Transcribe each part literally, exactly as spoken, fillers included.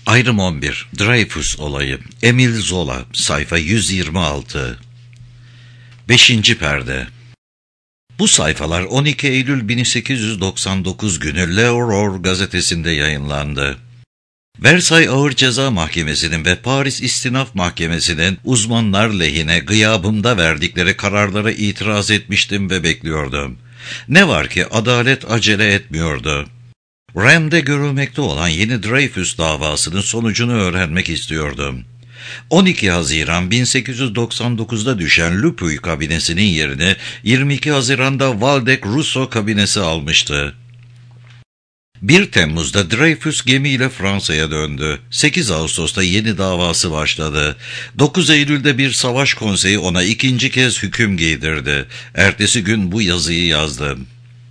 Ayrım on bir. Dreyfus olayı. Emile Zola. Sayfa yüz yirmi altı. Beşinci perde. Bu sayfalar on iki Eylül bin sekiz yüz doksan dokuz günü L'Aurore gazetesinde yayınlandı. Versay Ağır Ceza Mahkemesi'nin ve Paris İstinaf Mahkemesi'nin uzmanlar lehine gıyabımda verdikleri kararlara itiraz etmiştim ve bekliyordum. Ne var ki adalet acele etmiyordu. Reims''de görülmekte olan yeni Dreyfus davasının sonucunu öğrenmek istiyordum. on iki Haziran bin sekiz yüz doksan dokuzda düşen Lupuy kabinesinin yerini yirmi iki Haziran'da Waldeck-Rousseau kabinesi almıştı. bir Temmuz'da Dreyfus gemiyle Fransa'ya döndü. sekiz Ağustos'ta yeni davası başladı. dokuz Eylül'de bir savaş konseyi ona ikinci kez hüküm giydirdi. Ertesi gün bu yazıyı yazdım.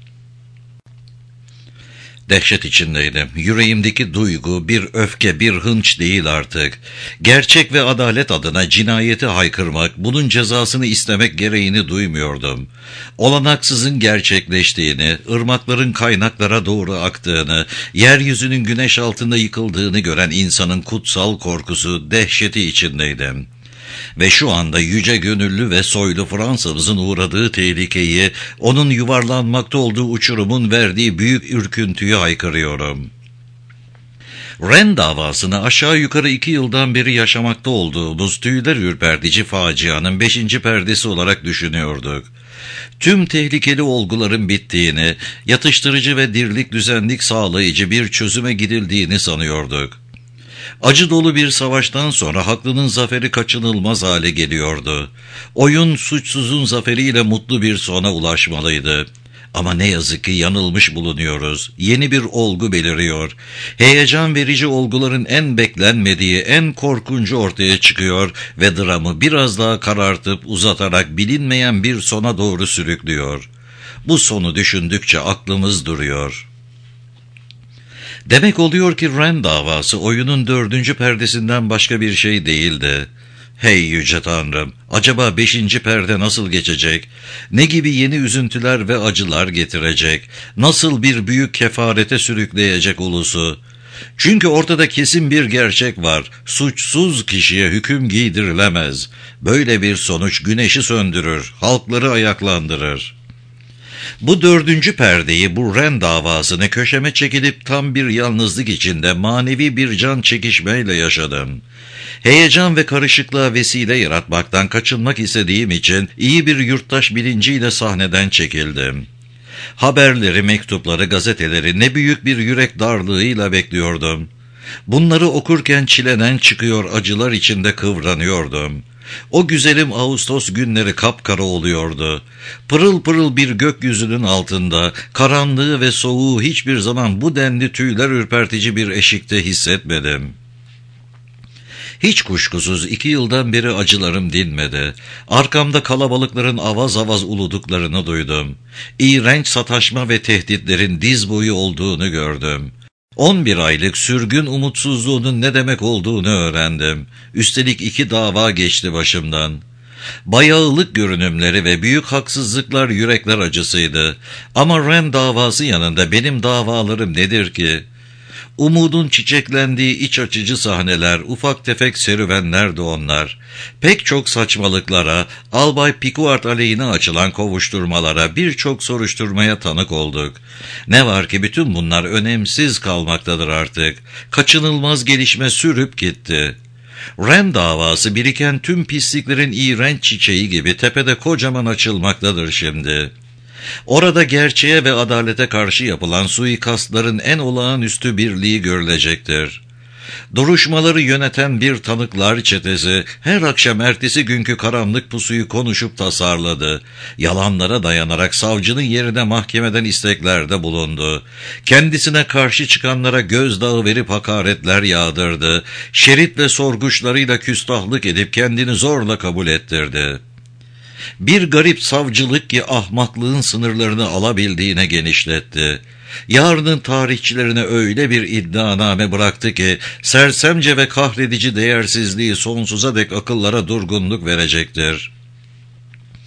Dehşet içindeydim. Yüreğimdeki duygu bir öfke, bir hınç değil artık. Gerçek ve adalet adına cinayeti haykırmak, bunun cezasını istemek gereğini duymuyordum. Olanaksızın gerçekleştiğini, ırmakların kaynaklara doğru aktığını, yeryüzünün güneş altında yıkıldığını gören insanın kutsal korkusu, dehşeti içindeydim. Ve şu anda yüce gönüllü ve soylu Fransa'mızın uğradığı tehlikeyi, onun yuvarlanmakta olduğu uçurumun verdiği büyük ürküntüyü haykırıyorum. Rennes davasını aşağı yukarı iki yıldan beri yaşamakta olduğumuz tüyler ürpertici facianın beşinci perdesi olarak düşünüyorduk. Tüm tehlikeli olguların bittiğini, yatıştırıcı ve dirlik düzenlik sağlayıcı bir çözüme gidildiğini sanıyorduk. Acı dolu bir savaştan sonra haklının zaferi kaçınılmaz hale geliyordu. Oyun suçsuzun zaferiyle mutlu bir sona ulaşmalıydı. Ama ne yazık ki yanılmış bulunuyoruz. Yeni bir olgu beliriyor. Heyecan verici olguların en beklenmediği, en korkuncu ortaya çıkıyor ve dramı biraz daha karartıp uzatarak bilinmeyen bir sona doğru sürüklüyor. Bu sonu düşündükçe aklımız duruyor. Demek oluyor ki Rennes davası oyunun dördüncü perdesinden başka bir şey değildi. Hey yüce Tanrım, acaba beşinci perde nasıl geçecek? Ne gibi yeni üzüntüler ve acılar getirecek? Nasıl bir büyük kefarete sürükleyecek ulusu? Çünkü ortada kesin bir gerçek var. Suçsuz kişiye hüküm giydirilemez. Böyle bir sonuç güneşi söndürür, halkları ayaklandırır. Bu dördüncü perdeyi, bu Rennes davasını köşeme çekilip tam bir yalnızlık içinde manevi bir can çekişmeyle yaşadım. Heyecan ve karışıklığa vesile yaratmaktan kaçınmak istediğim için iyi bir yurttaş bilinciyle sahneden çekildim. Haberleri, mektupları, gazeteleri ne büyük bir yürek darlığıyla bekliyordum. Bunları okurken çileden çıkıyor, acılar içinde kıvranıyordum. O güzelim Ağustos günleri kapkara oluyordu. Pırıl pırıl bir gökyüzünün altında, karanlığı ve soğuğu hiçbir zaman bu denli tüyler ürpertici bir eşikte hissetmedim. Hiç kuşkusuz iki yıldan beri acılarım dinmedi. Arkamda kalabalıkların avaz avaz uluduklarını duydum. İğrenç sataşma ve tehditlerin diz boyu olduğunu gördüm. on bir aylık sürgün umutsuzluğunun ne demek olduğunu öğrendim. Üstelik iki dava geçti başımdan. Bayağılık görünümleri ve büyük haksızlıklar yürekler acısıydı. Ama Rennes davası yanında benim davalarım nedir ki? Umudun çiçeklendiği iç açıcı sahneler, ufak tefek serüvenlerdi onlar. Pek çok saçmalıklara, Albay Picquart aleyhine açılan kovuşturmalara, birçok soruşturmaya tanık olduk. Ne var ki bütün bunlar önemsiz kalmaktadır artık. Kaçınılmaz gelişme sürüp gitti. Rennes davası biriken tüm pisliklerin iğrenç çiçeği gibi tepede kocaman açılmaktadır şimdi. Orada gerçeğe ve adalete karşı yapılan suikastların en olağanüstü birliği görülecektir. Duruşmaları yöneten bir tanıklar çetesi her akşam ertesi günkü karanlık pusuyu konuşup tasarladı. Yalanlara dayanarak savcının yerine mahkemeden isteklerde bulundu. Kendisine karşı çıkanlara gözdağı verip hakaretler yağdırdı. Şerit ve sorguçlarıyla küstahlık edip kendini zorla kabul ettirdi. Bir garip savcılık ki ahmaklığın sınırlarını alabildiğine genişletti. Yarının tarihçilerine öyle bir iddianame bıraktı ki sersemce ve kahredici değersizliği sonsuza dek akıllara durgunluk verecektir.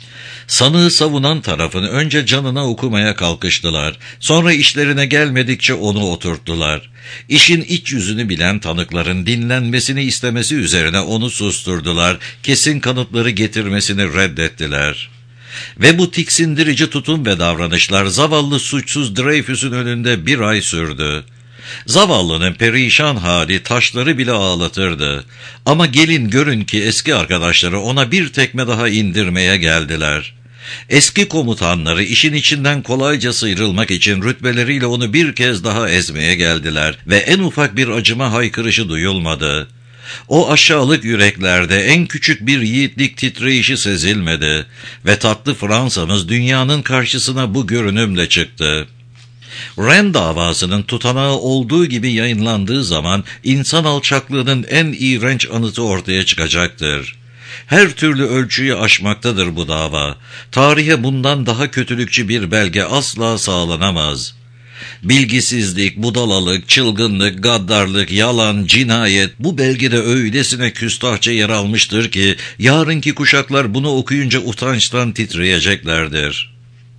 Sanığı savunan tarafın önce canına okumaya kalkıştılar. Sonra işlerine gelmedikçe onu oturttular. İşin iç yüzünü bilen tanıkların dinlenmesini istemesi üzerine onu susturdular. Kesin kanıtları getirmesini reddettiler. Ve bu tiksindirici tutum ve davranışlar zavallı suçsuz Dreyfus'un önünde bir ay sürdü. Zavallının perişan hali taşları bile ağlatırdı. Ama gelin görün ki eski arkadaşları ona bir tekme daha indirmeye geldiler. Eski komutanları işin içinden kolayca sıyrılmak için rütbeleriyle onu bir kez daha ezmeye geldiler ve en ufak bir acıma haykırışı duyulmadı. O aşağılık yüreklerde en küçük bir yiğitlik titreyişi sezilmedi ve tatlı Fransa'mız dünyanın karşısına bu görünümle çıktı. Rennes davasının tutanağı olduğu gibi yayınlandığı zaman insan alçaklığının en iğrenç anıtı ortaya çıkacaktır. Her türlü ölçüyü aşmaktadır bu dava. Tarihe bundan daha kötülükçü bir belge asla sağlanamaz. Bilgisizlik, budalalık, çılgınlık, gaddarlık, yalan, cinayet bu belgede öylesine küstahça yer almıştır ki yarınki kuşaklar bunu okuyunca utançtan titreyeceklerdir.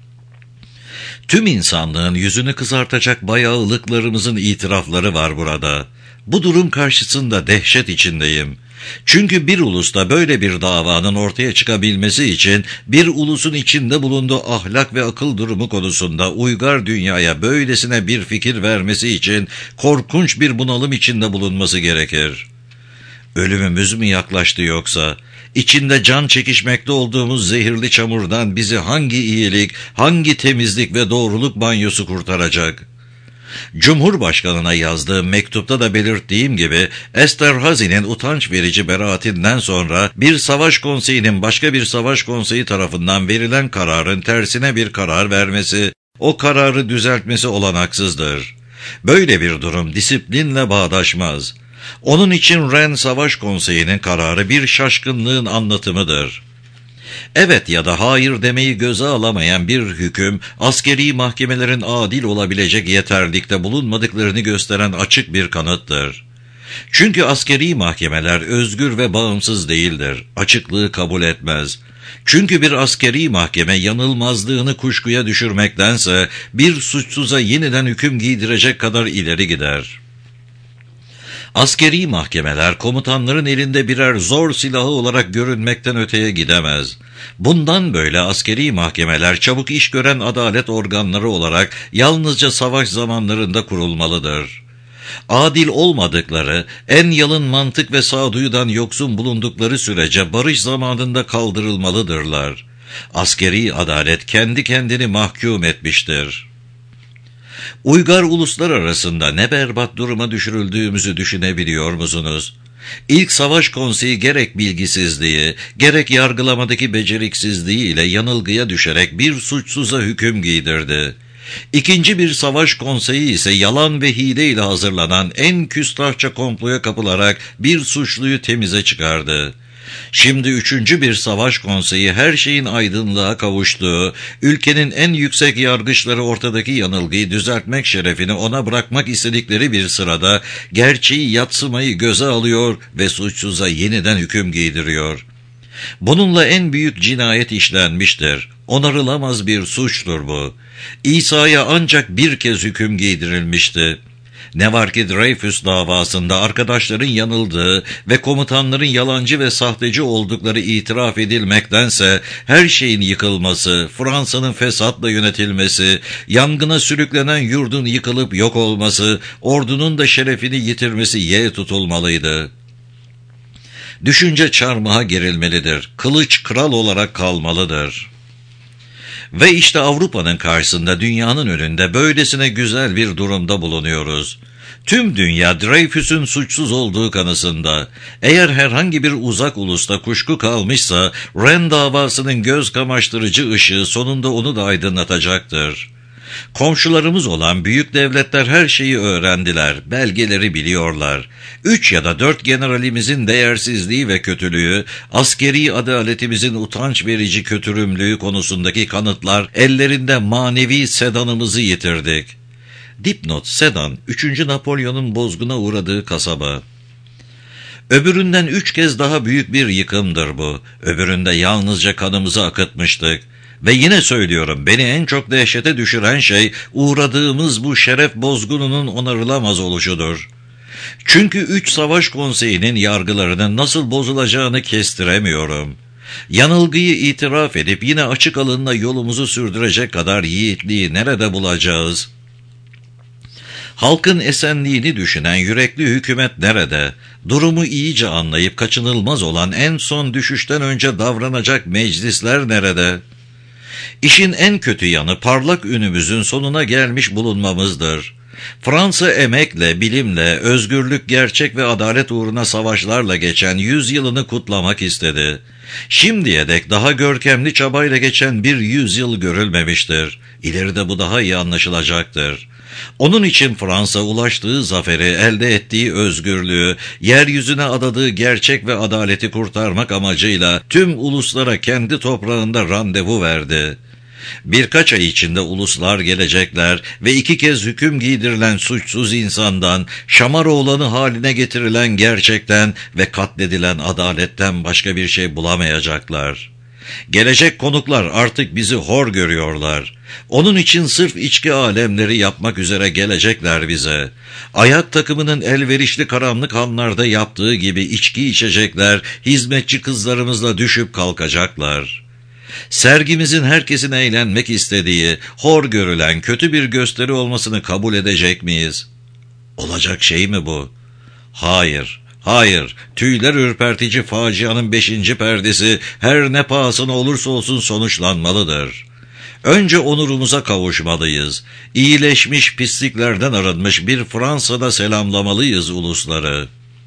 Tüm insanlığın yüzünü kızartacak bayağılıklarımızın itirafları var burada. Bu durum karşısında dehşet içindeyim. Çünkü bir ulusta böyle bir davanın ortaya çıkabilmesi için bir ulusun içinde bulunduğu ahlak ve akıl durumu konusunda uygar dünyaya böylesine bir fikir vermesi için korkunç bir bunalım içinde bulunması gerekir. Ölümümüz mü yaklaştı yoksa? İçinde can çekişmekte olduğumuz zehirli çamurdan bizi hangi iyilik, hangi temizlik ve doğruluk banyosu kurtaracak? Cumhurbaşkanına yazdığım mektupta da belirttiğim gibi Esterhazy'nin utanç verici beraatinden sonra bir savaş konseyinin başka bir savaş konseyi tarafından verilen kararın tersine bir karar vermesi, o kararı düzeltmesi olanaksızdır. Böyle bir durum disiplinle bağdaşmaz. Onun için Rennes Savaş Konseyi'nin kararı bir şaşkınlığın anlatımıdır. Evet ya da hayır demeyi göze alamayan bir hüküm, askeri mahkemelerin adil olabilecek yeterlikte bulunmadıklarını gösteren açık bir kanıttır. Çünkü askeri mahkemeler özgür ve bağımsız değildir, açıklığı kabul etmez. Çünkü bir askeri mahkeme yanılmazlığını kuşkuya düşürmektense bir suçsuza yeniden hüküm giydirecek kadar ileri gider. Askeri mahkemeler komutanların elinde birer zor silahı olarak görünmekten öteye gidemez. Bundan böyle askeri mahkemeler çabuk iş gören adalet organları olarak yalnızca savaş zamanlarında kurulmalıdır. Adil olmadıkları, en yalın mantık ve sağduyudan yoksun bulundukları sürece barış zamanında kaldırılmalıdırlar. Askeri adalet kendi kendini mahkum etmiştir. Uygar uluslar arasında ne berbat duruma düşürüldüğümüzü düşünebiliyor musunuz? İlk savaş konseyi gerek bilgisizliği, gerek yargılamadaki beceriksizliği ile yanılgıya düşerek bir suçsuza hüküm giydirdi. İkinci bir savaş konseyi ise yalan ve hile ile hazırlanan en küstahça komploya kapılarak bir suçluyu temize çıkardı. Şimdi üçüncü bir savaş konseyi her şeyin aydınlığa kavuştuğu, ülkenin en yüksek yargıçları ortadaki yanılgıyı düzeltmek şerefini ona bırakmak istedikleri bir sırada gerçeği yadsımayı göze alıyor ve suçsuza yeniden hüküm giydiriyor. Bununla en büyük cinayet işlenmiştir. Onarılamaz bir suçtur bu. İsa'ya ancak bir kez hüküm giydirilmişti. Ne var ki Dreyfus davasında arkadaşların yanıldığı ve komutanların yalancı ve sahteci oldukları itiraf edilmektense her şeyin yıkılması, Fransa'nın fesatla yönetilmesi, yangına sürüklenen yurdun yıkılıp yok olması, ordunun da şerefini yitirmesi yeğe tutulmalıydı. Düşünce çarmıha gerilmelidir, kılıç kral olarak kalmalıdır. Ve işte Avrupa'nın karşısında dünyanın önünde böylesine güzel bir durumda bulunuyoruz. Tüm dünya Dreyfus'un suçsuz olduğu kanısında. Eğer herhangi bir uzak ulusta kuşku kalmışsa Rennes davasının göz kamaştırıcı ışığı sonunda onu da aydınlatacaktır. Komşularımız olan büyük devletler her şeyi öğrendiler, belgeleri biliyorlar. Üç ya da dört generalimizin değersizliği ve kötülüğü, askeri adaletimizin utanç verici kötürümlüğü konusundaki kanıtlar ellerinde manevi Sedan'ımızı yitirdik. Dipnot: Sedan, üçüncü Napolyon'un bozguna uğradığı kasaba. Öbüründen üç kez daha büyük bir yıkımdır bu. Öbüründe yalnızca kanımızı akıtmıştık. Ve yine söylüyorum, beni en çok dehşete düşüren şey uğradığımız bu şeref bozgununun onarılamaz oluşudur. Çünkü üç savaş konseyinin yargılarının nasıl bozulacağını kestiremiyorum. Yanılgıyı itiraf edip yine açık alınla yolumuzu sürdürecek kadar yiğitliği nerede bulacağız? Halkın esenliğini düşünen yürekli hükümet nerede? Durumu iyice anlayıp kaçınılmaz olan en son düşüşten önce davranacak meclisler nerede? İşin en kötü yanı parlak ünümüzün sonuna gelmiş bulunmamızdır. Fransa emekle, bilimle, özgürlük, gerçek ve adalet uğruna savaşlarla geçen yüz yılını kutlamak istedi. Şimdiye dek daha görkemli çabayla geçen bir yüzyıl görülmemiştir. İleride bu daha iyi anlaşılacaktır. Onun için Fransa ulaştığı zaferi, elde ettiği özgürlüğü, yeryüzüne adadığı gerçek ve adaleti kurtarmak amacıyla tüm uluslara kendi toprağında randevu verdi. Birkaç ay içinde uluslar gelecekler ve iki kez hüküm giydirilen suçsuz insandan, Şamaroğlanı haline getirilen gerçekten ve katledilen adaletten başka bir şey bulamayacaklar. Gelecek konuklar artık bizi hor görüyorlar. Onun için sırf içki alemleri yapmak üzere gelecekler bize. Ayak takımının elverişli karanlık hanlarda yaptığı gibi içki içecekler, hizmetçi kızlarımızla düşüp kalkacaklar. Sergimizin herkesin eğlenmek istediği, hor görülen kötü bir gösteri olmasını kabul edecek miyiz? Olacak şey mi bu? Hayır. Hayır, tüyler ürpertici facianın beşinci perdesi her ne pahasına olursa olsun sonuçlanmalıdır. Önce onurumuza kavuşmalıyız. İyileşmiş pisliklerden arınmış bir Fransa'da selamlamalıyız ulusları.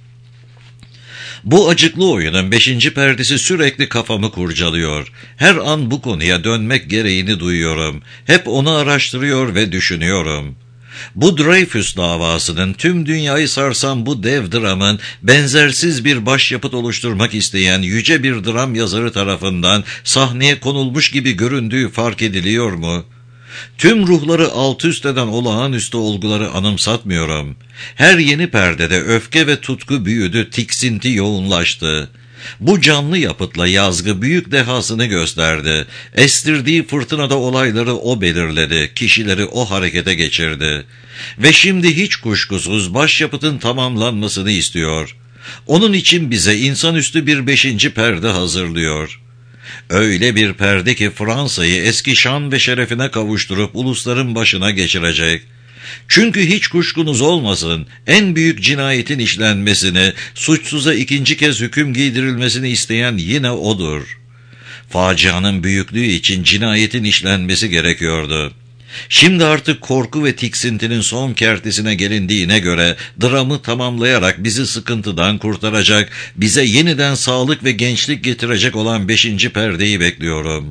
Bu acıklı oyunun beşinci perdesi sürekli kafamı kurcalıyor. Her an bu konuya dönmek gereğini duyuyorum. Hep onu araştırıyor ve düşünüyorum. Bu Dreyfus davasının tüm dünyayı sarsan bu dev dramın benzersiz bir başyapıt oluşturmak isteyen yüce bir dram yazarı tarafından sahneye konulmuş gibi göründüğü fark ediliyor mu? Tüm ruhları alt üst eden olağanüstü olguları anımsatmıyorum. Her yeni perdede öfke ve tutku büyüdü, tiksinti yoğunlaştı. Bu canlı yapıtla yazgı büyük dehasını gösterdi. Estirdiği fırtınada olayları o belirledi, kişileri o harekete geçirdi. Ve şimdi hiç kuşkusuz başyapıtın tamamlanmasını istiyor. Onun için bize insanüstü bir beşinci perde hazırlıyor. Öyle bir perde ki Fransa'yı eski şan ve şerefine kavuşturup ulusların başına geçirecek. Çünkü hiç kuşkunuz olmasın, en büyük cinayetin işlenmesini, suçsuza ikinci kez hüküm giydirilmesini isteyen yine odur. Facianın büyüklüğü için cinayetin işlenmesi gerekiyordu. Şimdi artık korku ve tiksintinin son kertesine gelindiğine göre dramı tamamlayarak bizi sıkıntıdan kurtaracak, bize yeniden sağlık ve gençlik getirecek olan beşinci perdeyi bekliyorum.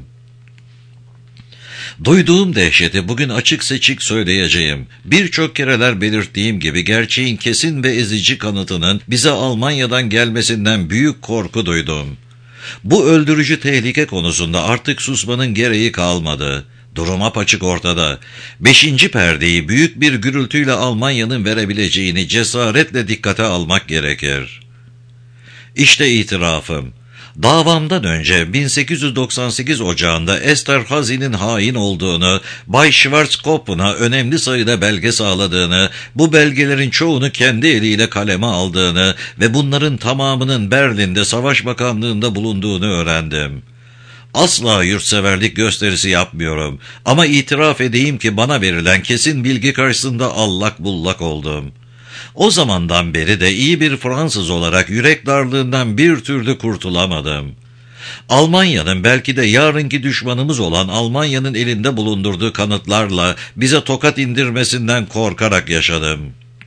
Duyduğum dehşeti bugün açık seçik söyleyeceğim. Birçok kereler belirttiğim gibi gerçeğin kesin ve ezici kanıtının bize Almanya'dan gelmesinden büyük korku duydum. Bu öldürücü tehlike konusunda artık susmanın gereği kalmadı. Durum apaçık ortada. Beşinci perdeyi büyük bir gürültüyle Almanya'nın verebileceğini cesaretle dikkate almak gerekir. İşte itirafım. Davamdan önce bin sekiz yüz doksan sekiz Ocağı'nda Esterhazy'nin hain olduğunu, Bay Schwarzkopf'una önemli sayıda belge sağladığını, bu belgelerin çoğunu kendi eliyle kaleme aldığını ve bunların tamamının Berlin'de Savaş Bakanlığı'nda bulunduğunu öğrendim. Asla yurtseverlik gösterisi yapmıyorum ama itiraf edeyim ki bana verilen kesin bilgi karşısında allak bullak oldum. O zamandan beri de iyi bir Fransız olarak yürek darlığından bir türlü kurtulamadım. Almanya'nın belki de yarınki düşmanımız olan Almanya'nın elinde bulundurduğu kanıtlarla bize tokat indirmesinden korkarak yaşadım.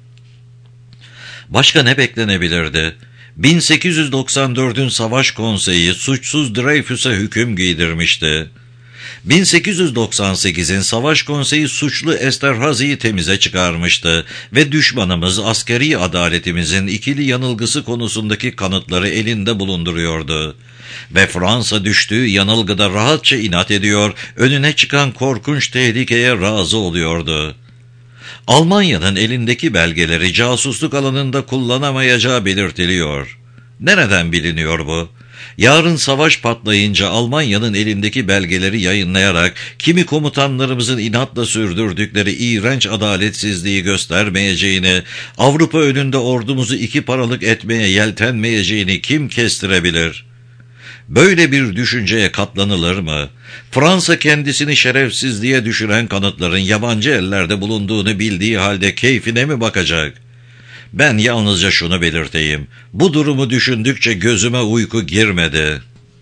Başka ne beklenebilirdi? bin sekiz yüz doksan dördün Savaş Konseyi suçsuz Dreyfus'a hüküm giydirmişti. bin sekiz yüz doksan sekizin Savaş Konseyi suçlu Esterhazy'yi temize çıkarmıştı ve düşmanımız askeri adaletimizin ikili yanılgısı konusundaki kanıtları elinde bulunduruyordu. Ve Fransa düştüğü yanılgıda rahatça inat ediyor, önüne çıkan korkunç tehlikeye razı oluyordu. Almanya'nın elindeki belgeleri casusluk alanında kullanamayacağı belirtiliyor. Nereden biliniyor bu? Yarın savaş patlayınca Almanya'nın elindeki belgeleri yayınlayarak kimi komutanlarımızın inatla sürdürdükleri iğrenç adaletsizliği göstermeyeceğini, Avrupa önünde ordumuzu iki paralık etmeye yeltenmeyeceğini kim kestirebilir? Böyle bir düşünceye katlanılır mı? Fransa kendisini şerefsizliğe düşüren kanıtların yabancı ellerde bulunduğunu bildiği halde keyfine mi bakacak? Ben yalnızca şunu belirteyim. Bu durumu düşündükçe gözüme uyku girmedi.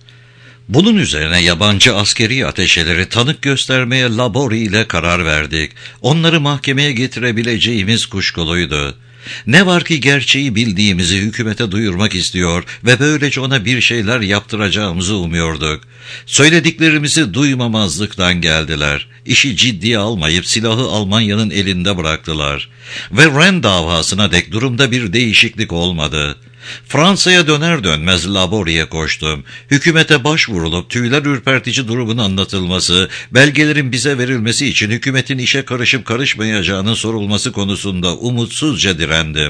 Bunun üzerine yabancı askeri ateşeleri tanık göstermeye Labori ile karar verdik. Onları mahkemeye getirebileceğimiz kuşkuluydu. Ne var ki gerçeği bildiğimizi hükümete duyurmak istiyor ve böylece ona bir şeyler yaptıracağımızı umuyorduk. Söylediklerimizi duymamazlıktan geldiler. İşi ciddiye almayıp silahı Almanya'nın elinde bıraktılar. Ve Rennes davasına dek durumda bir değişiklik olmadı. Fransa'ya döner dönmez Labori'ye koştum. Hükümete başvurulup tüyler ürpertici durumun anlatılması, belgelerin bize verilmesi için hükümetin işe karışıp karışmayacağının sorulması konusunda umutsuzca direndim.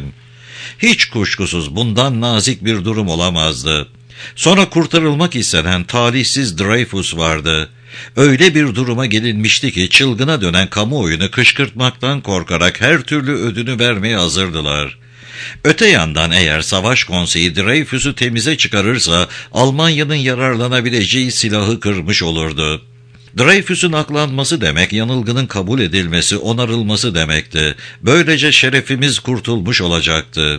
Hiç kuşkusuz bundan nazik bir durum olamazdı. Sonra kurtarılmak istenen talihsiz Dreyfus vardı. Öyle bir duruma gelinmişti ki çılgına dönen kamuoyunu kışkırtmaktan korkarak her türlü ödünü vermeye hazırdılar. Öte yandan eğer Savaş Konseyi Dreyfus'u temize çıkarırsa Almanya'nın yararlanabileceği silahı kırmış olurdu. Dreyfus'un aklanması demek yanılgının kabul edilmesi, onarılması demekti. Böylece şerefimiz kurtulmuş olacaktı.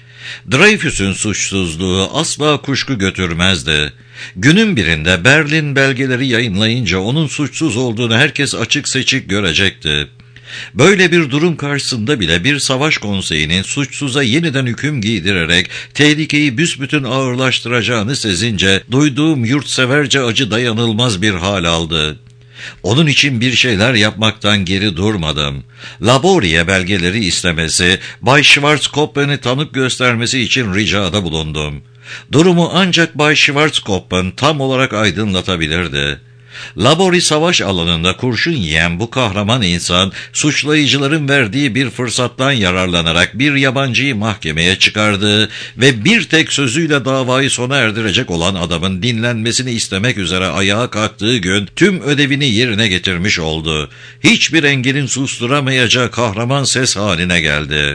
Dreyfus'un suçsuzluğu asla kuşku götürmezdi. Günün birinde Berlin belgeleri yayınlayınca onun suçsuz olduğunu herkes açık seçik görecekti. Böyle bir durum karşısında bile bir savaş konseyinin suçsuza yeniden hüküm giydirerek tehlikeyi büsbütün ağırlaştıracağını sezince duyduğum yurtseverce acı dayanılmaz bir hal aldı. Onun için bir şeyler yapmaktan geri durmadım. Labori'ye belgeleri istemesi, Bay Schwarzkoppen'i tanık göstermesi için ricada bulundum. Durumu ancak Bay Schwarzkoppen tam olarak aydınlatabilirdi. Labori savaş alanında kurşun yiyen bu kahraman insan, suçlayıcıların verdiği bir fırsattan yararlanarak bir yabancıyı mahkemeye çıkardı ve bir tek sözüyle davayı sona erdirecek olan adamın dinlenmesini istemek üzere ayağa kalktığı gün tüm ödevini yerine getirmiş oldu. Hiçbir engelin susturamayacağı kahraman ses haline geldi.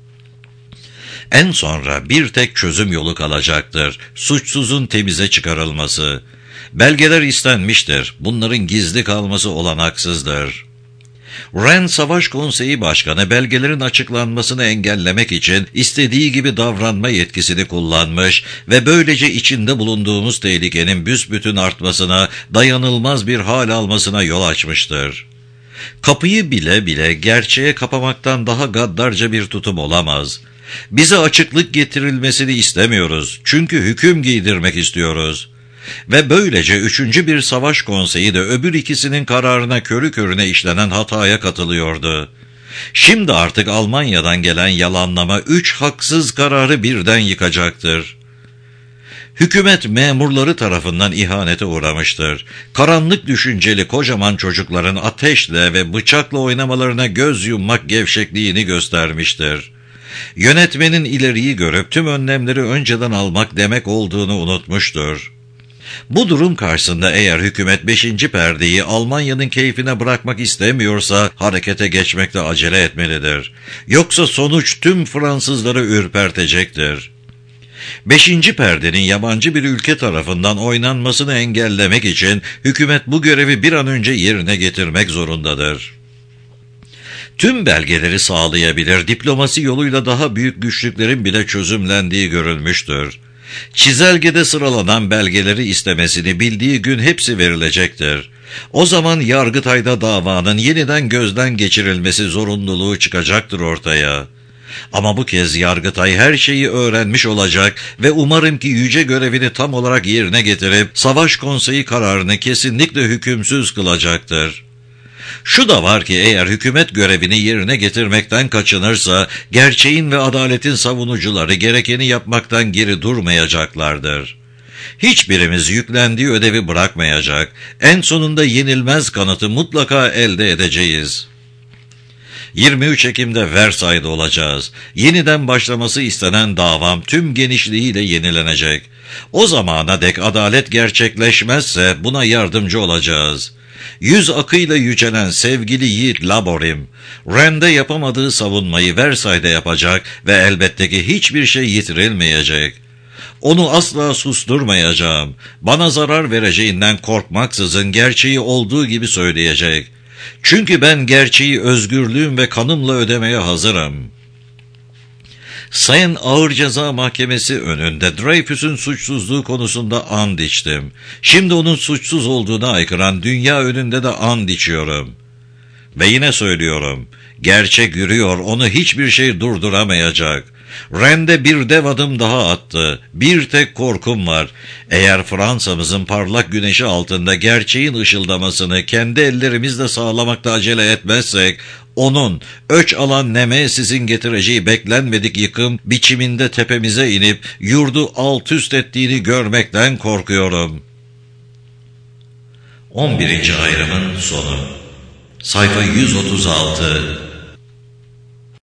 En sonra bir tek çözüm yolu kalacaktır: suçsuzun temize çıkarılması. Belgeler istenmiştir. Bunların gizli kalması olanaksızdır. Rennes Savaş Konseyi Başkanı belgelerin açıklanmasını engellemek için istediği gibi davranma yetkisini kullanmış ve böylece içinde bulunduğumuz tehlikenin büsbütün artmasına, dayanılmaz bir hal almasına yol açmıştır. Kapıyı bile bile gerçeğe kapamaktan daha gaddarca bir tutum olamaz. Bize açıklık getirilmesini istemiyoruz. Çünkü hüküm giydirmek istiyoruz. Ve böylece üçüncü bir savaş konseyi de öbür ikisinin kararına körü körüne işlenen hataya katılıyordu. Şimdi artık Almanya'dan gelen yalanlama üç haksız kararı birden yıkacaktır. Hükümet memurları tarafından ihanete uğramıştır. Karanlık düşünceli kocaman çocukların ateşle ve bıçakla oynamalarına göz yummak gevşekliğini göstermiştir. Yönetmenin ileriyi görüp tüm önlemleri önceden almak demek olduğunu unutmuştur. Bu durum karşısında eğer hükümet beşinci perdeyi Almanya'nın keyfine bırakmak istemiyorsa harekete geçmekte acele etmelidir. Yoksa sonuç tüm Fransızları ürpertecektir. Beşinci perdenin yabancı bir ülke tarafından oynanmasını engellemek için hükümet bu görevi bir an önce yerine getirmek zorundadır. Tüm belgeleri sağlayabilir, diplomasi yoluyla daha büyük güçlüklerin bile çözümlendiği görülmüştür. Çizelgede sıralanan belgeleri istemesini bildiği gün hepsi verilecektir. O zaman Yargıtay'da davanın yeniden gözden geçirilmesi zorunluluğu çıkacaktır ortaya. Ama bu kez Yargıtay her şeyi öğrenmiş olacak ve umarım ki yüce görevini tam olarak yerine getirip Savaş Konseyi kararını kesinlikle hükümsüz kılacaktır. Şu da var ki eğer hükümet görevini yerine getirmekten kaçınırsa, gerçeğin ve adaletin savunucuları gerekeni yapmaktan geri durmayacaklardır. Hiçbirimiz yüklendiği ödevi bırakmayacak, en sonunda yenilmez kanıtı mutlaka elde edeceğiz. yirmi üç Ekim'de Versay'da olacağız. Yeniden başlaması istenen davam tüm genişliğiyle yenilenecek. O zamana dek adalet gerçekleşmezse buna yardımcı olacağız. Yüz akıyla yücelen sevgili yiğit Laborim, Rennes'de yapamadığı savunmayı Versay'da yapacak ve elbette ki hiçbir şey yitirilmeyecek. Onu asla susturmayacağım. Bana zarar vereceğinden korkmaksızın gerçeği olduğu gibi söyleyecek. Çünkü ben gerçeği özgürlüğüm ve kanımla ödemeye hazırım. Sayın Ağır Ceza Mahkemesi önünde Dreyfus'un suçsuzluğu konusunda and içtim. Şimdi onun suçsuz olduğuna aykıran dünya önünde de and içiyorum. Ve yine söylüyorum, gerçek yürüyor, onu hiçbir şey durduramayacak. Rennes'de bir dev adım daha attı. Bir tek korkum var. Eğer Fransa'mızın parlak güneşi altında gerçeğin ışıldamasını kendi ellerimizle sağlamakta acele etmezsek, onun öç alan Nemesis'in getireceği beklenmedik yıkım biçiminde tepemize inip yurdu alt üst ettiğini görmekten korkuyorum. on birinci ayrımın sonu. Sayfa yüz otuz altı